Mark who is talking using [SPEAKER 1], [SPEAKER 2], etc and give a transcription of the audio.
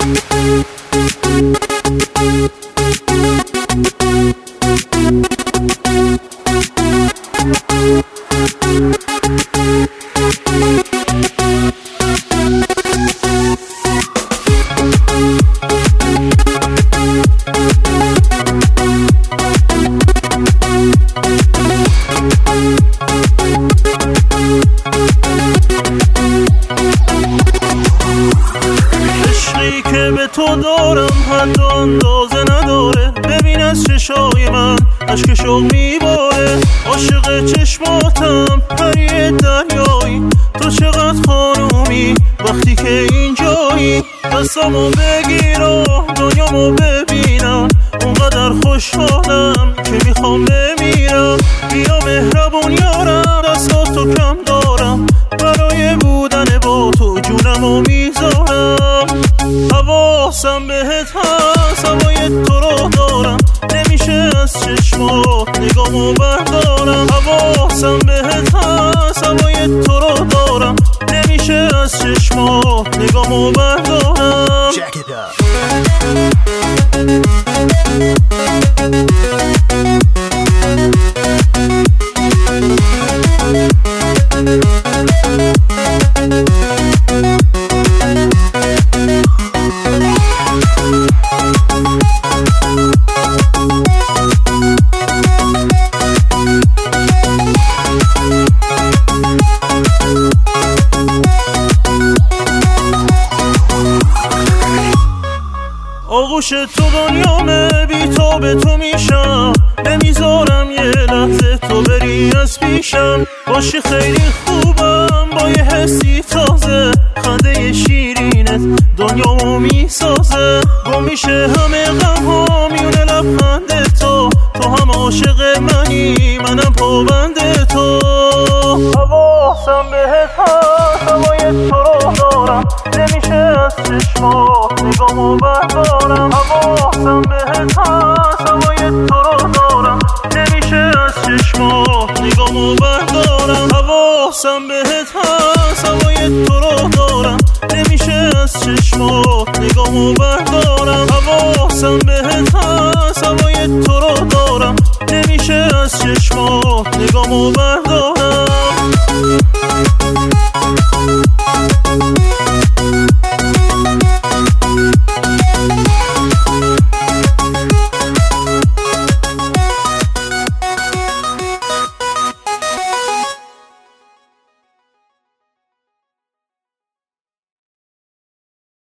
[SPEAKER 1] که به تو دارم حد و اندازه نداره. ببین از چشای من اشک شوق میباره. عاشق چشماتم پری دریایی، تو چقدر خانومی وقتی که اینجایی. دستامو بگیر و دنیامو ببینم، اونقدر خوشحالم که میخوام بمیرم. بیا مهربون یارم، دستاتو کم دارم، برای بودن با تو جونمو میذارم. حواسم بهت هست، هوای تو رو دارم، نمیشه از چشمات نگامو بردارم. حواسم بهت هست، هوای تو رو دارم، نمیشه از چشمات نگامو بردارم. Check it out. آغوش تو دنیامه، بی تو به تو میشم، نمیذارم یه لحظه تو بری از پیشم. باشی خیلی خوبم با یه حسی تازه، خنده شیرینت دنیامو میسازه. گم میشه همه غم ها میونه لبخند تو، تو هم عاشق منی منم پابند تو. حواسم بهت هست، هوای تو رو دارم، نمیشه از چشمات نگامو بردارم.